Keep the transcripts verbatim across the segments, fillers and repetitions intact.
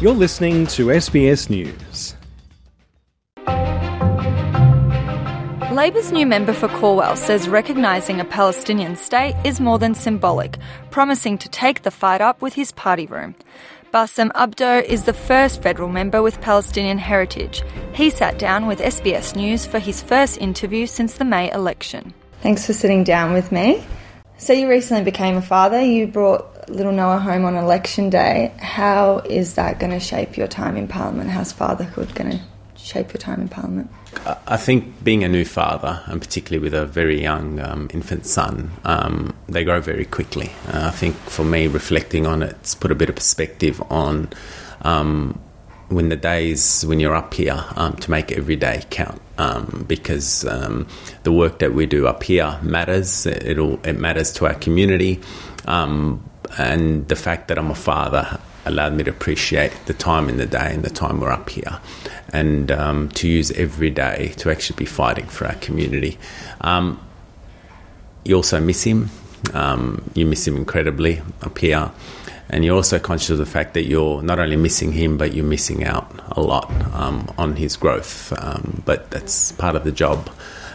You're listening to S B S News. Labor's new member for Corwell says recognising a Palestinian state is more than symbolic, promising to take the fight up with his party room. Bassem Abdo is the first federal member with Palestinian heritage. He sat down with S B S News for his first interview since the May election. Thanks for sitting down with me. So you recently became a father. You brought little Noah home on election day. How is that going to shape your time in Parliament? How's fatherhood going to shape your time in Parliament? I think being a new father, and particularly with a very young um, infant son, um, they grow very quickly. Uh, I think for me, reflecting on it, it's put a bit of perspective on um, when the days when you're up here um, to make every day count, um, because um, the work that we do up here matters. It'll, it matters to our community, um, and the fact that I'm a father allowed me to appreciate the time in the day and the time we're up here, and um, to use every day to actually be fighting for our community. Um, you also miss him. Um, you miss him incredibly up here, and you're also conscious of the fact that you're not only missing him, but you're missing out a lot um, on his growth. Um, but that's part of the job,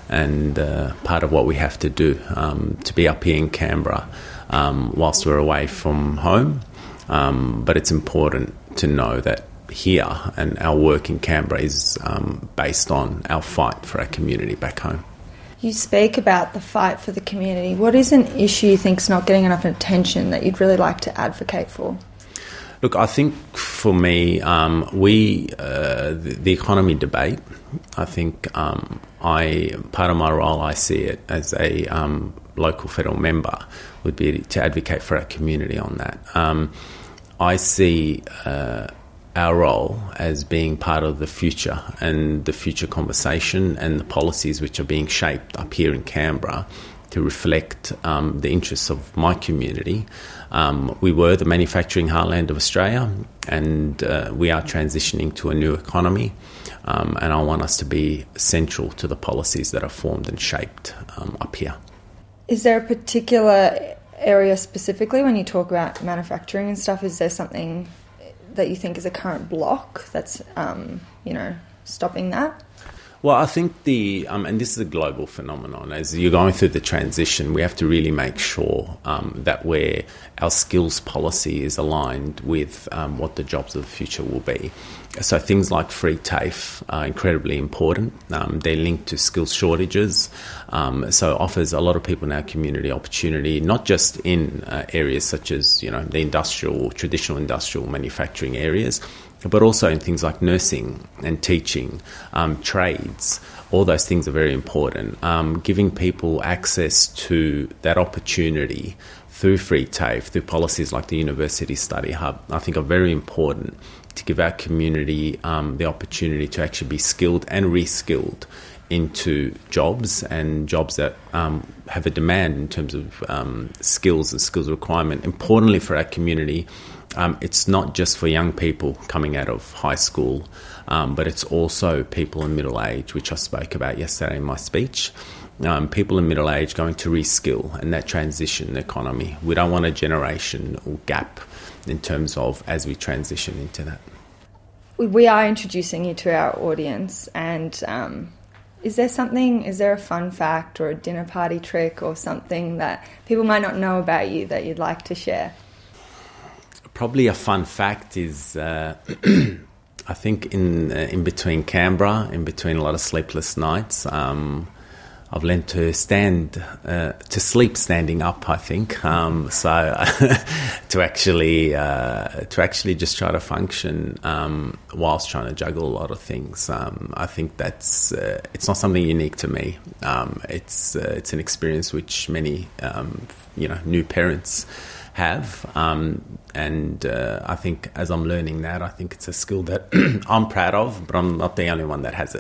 and uh, part of what we have to do um, to be up here in Canberra um, whilst we're away from home. Um, but it's important to know that here and our work in Canberra is um, based on our fight for our community back home. You speak about the fight for the community. What is an issue you think is not getting enough attention that you'd really like to advocate for? Look, I think for me, um, we uh, the, the economy debate. I think um, I part of my role, I see it as a um, local federal member, would be to advocate for our community on that. Um, I see uh, our role as being part of the future and the future conversation and the policies which are being shaped up here in Canberra to reflect um, the interests of my community. Um, we were the manufacturing heartland of Australia, and uh, we are transitioning to a new economy, um, and I want us to be central to the policies that are formed and shaped um, up here. Is there a particular area specifically when you talk about manufacturing and stuff? Is there something that you think is a current block that's, um, you know, stopping that? Well, I think the, um, and this is a global phenomenon, as you're going through the transition, we have to really make sure um, that where our skills policy is aligned with um, what the jobs of the future will be. So things like free TAFE are incredibly important. Um, they're linked to skills shortages. Um, so it offers a lot of people in our community opportunity, not just in uh, areas such as, you know, the industrial, traditional industrial manufacturing areas, but also in things like nursing and teaching, um, trades. All those things are very important. Um, giving people access to that opportunity through free TAFE, through policies like the University Study Hub, I think are very important to give our community um, the opportunity to actually be skilled and re-skilled into jobs, and jobs that um, have a demand in terms of um, skills and skills requirement. Importantly for our community, um, it's not just for young people coming out of high school, um, but it's also people in middle age, which I spoke about yesterday in my speech. Um, people in middle age going to re-skill and that transition economy. We don't want a generational gap in terms of as we transition into that. We are introducing you to our audience, and um, is there something, is there a fun fact or a dinner party trick or something that people might not know about you that you'd like to share? Probably a fun fact is, uh, I think in uh, in between Canberra, in between a lot of sleepless nights, um, I've learned to stand, uh, to sleep standing up, I think. Um, so to actually, uh, to actually just try to function um, whilst trying to juggle a lot of things. Um, I think that's, uh, it's not something unique to me. Um, it's, uh, it's an experience which many, um, you know, new parents have. Um, and uh, I think as I'm learning that, I think it's a skill that I'm proud of, but I'm not the only one that has it.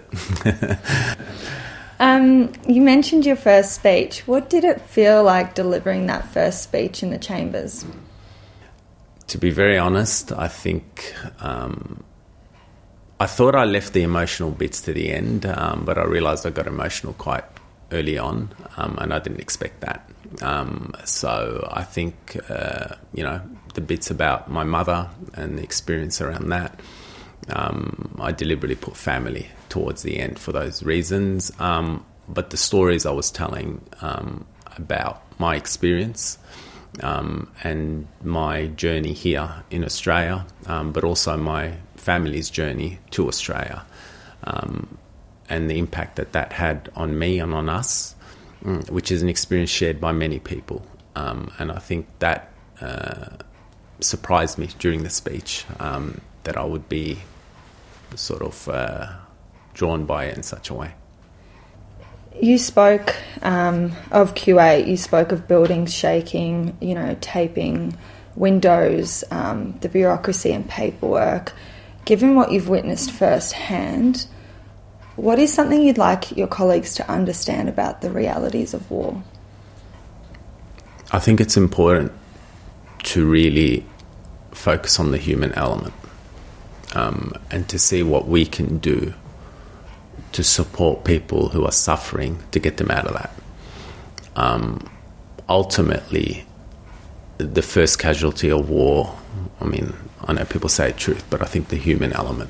Um, you mentioned your first speech. What did it feel like delivering that first speech in the Chambers? To be very honest, I think um, I thought I left the emotional bits to the end, um, but I realised I got emotional quite early on, um, and I didn't expect that. Um, so I think, uh, you know, the bits about my mother and the experience around that. Um, I deliberately put family towards the end for those reasons. Um, but the stories I was telling um, about my experience um, and my journey here in Australia, um, but also my family's journey to Australia, um, and the impact that that had on me and on us, which is an experience shared by many people. Um, and I think that uh, surprised me during the speech, um, that I would be sort of uh, drawn by it in such a way. You spoke um, of Q eight, you spoke of buildings shaking, you know, taping windows, um, the bureaucracy and paperwork. Given what you've witnessed firsthand, what is something you'd like your colleagues to understand about the realities of war? I think it's important to really focus on the human element, um, and to see what we can do to support people who are suffering to get them out of that. Um, ultimately, the first casualty of war, I mean, I know people say truth, but I think the human element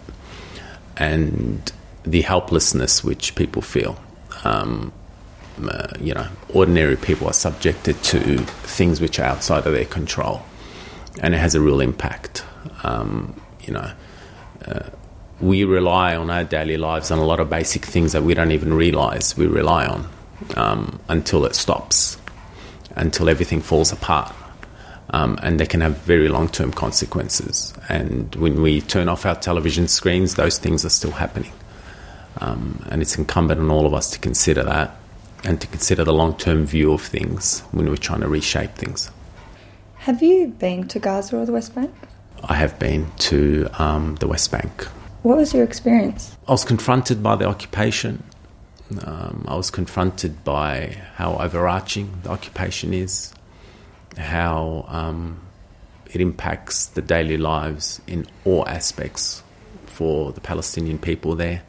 and the helplessness which people feel. Um, uh, you know, ordinary people are subjected to things which are outside of their control, and it has a real impact. Um, you know, uh, we rely on our daily lives on a lot of basic things that we don't even realise we rely on um, until it stops, until everything falls apart. Um, and they can have very long-term consequences. And when we turn off our television screens, those things are still happening. Um, and it's incumbent on all of us to consider that and to consider the long-term view of things when we're trying to reshape things. Have you been to Gaza or the West Bank? I have been to um, the West Bank. What was your experience? I was confronted by the occupation. Um, I was confronted by how overarching the occupation is, how um, it impacts the daily lives in all aspects for the Palestinian people there.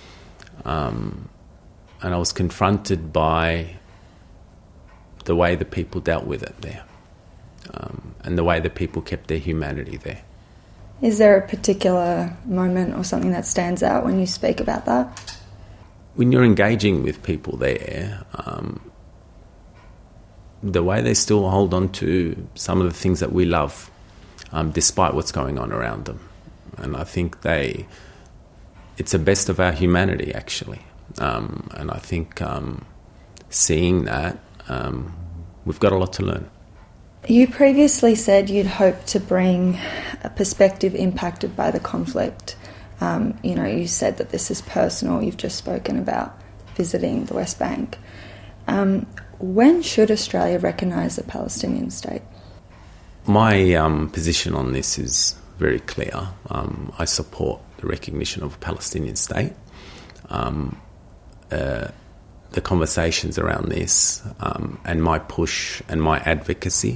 Um, and I was confronted by the way the people dealt with it there, um, and the way the people kept their humanity there. Is there a particular moment or something that stands out when you speak about that? When you're engaging with people there, um, the way they still hold on to some of the things that we love, um, despite what's going on around them. And I think they, it's the best of our humanity, actually. Um, and I think um, seeing that, um, we've got a lot to learn. You previously said you'd hope to bring a perspective impacted by the conflict. Um, you know, you said that this is personal. You've just spoken about visiting the West Bank. Um, when should Australia recognise a Palestinian state? My um, position on this is very clear. Um, I support the recognition of a Palestinian state. Um, uh, the conversations around this um, and my push and my advocacy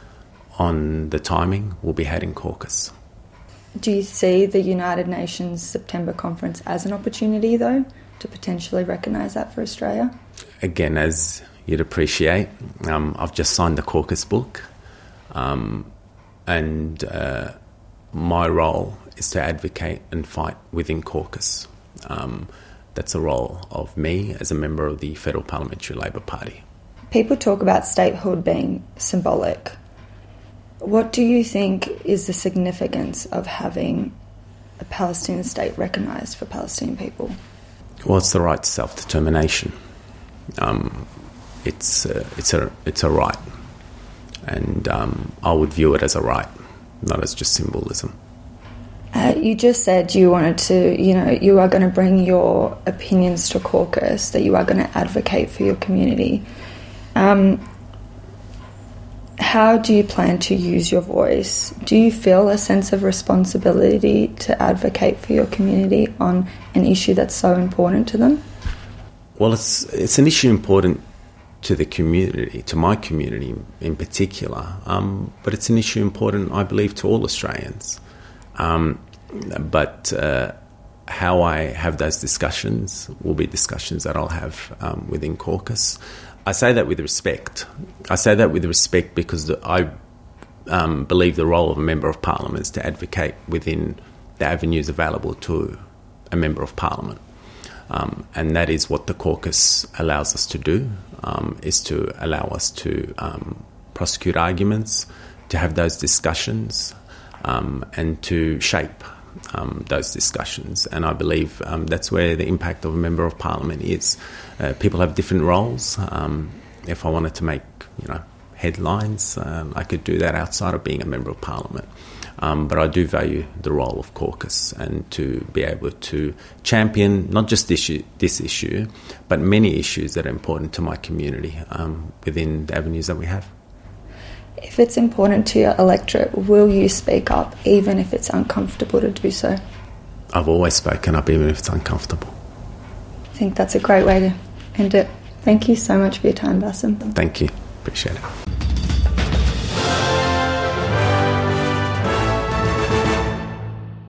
on the timing will be had in caucus. Do you see the United Nations September conference as an opportunity, though, to potentially recognise that for Australia? Again, as you'd appreciate, um, I've just signed the caucus book, um, and uh, my role is to advocate and fight within caucus. Um, that's a role of me as a member of the Federal Parliamentary Labor Party. People talk about statehood being symbolic. What do you think is the significance of having a Palestinian state recognised for Palestinian people? Well, it's the right to self-determination. Um, it's uh, it's a it's a right, and um, I would view it as a right, not as just symbolism. Uh, you just said you wanted to, you know, you are going to bring your opinions to caucus, that you are going to advocate for your community. Um, how do you plan to use your voice? Do you feel a sense of responsibility to advocate for your community on an issue that's so important to them? Well, it's it's an issue important to the community, to my community in particular, um, but it's an issue important, I believe, to all Australians. Um, but uh, how I have those discussions will be discussions that I'll have um, within caucus. I say that with respect. I say that with respect because I um, believe the role of a Member of Parliament is to advocate within the avenues available to a Member of Parliament. Um, and that is what the caucus allows us to do, um, is to allow us to um, prosecute arguments, to have those discussions, um, and to shape um, those discussions. And I believe um, that's where the impact of a Member of Parliament is. Uh, people have different roles. Um, if I wanted to make, you know, headlines, um, I could do that outside of being a Member of Parliament. Um, but I do value the role of caucus and to be able to champion not just this issue, this issue but many issues that are important to my community um, within the avenues that we have. If it's important to your electorate, will you speak up even if it's uncomfortable to do so? I've always spoken up even if it's uncomfortable. I think that's a great way to end it. Thank you so much for your time, Bassem. Thank you. Appreciate it.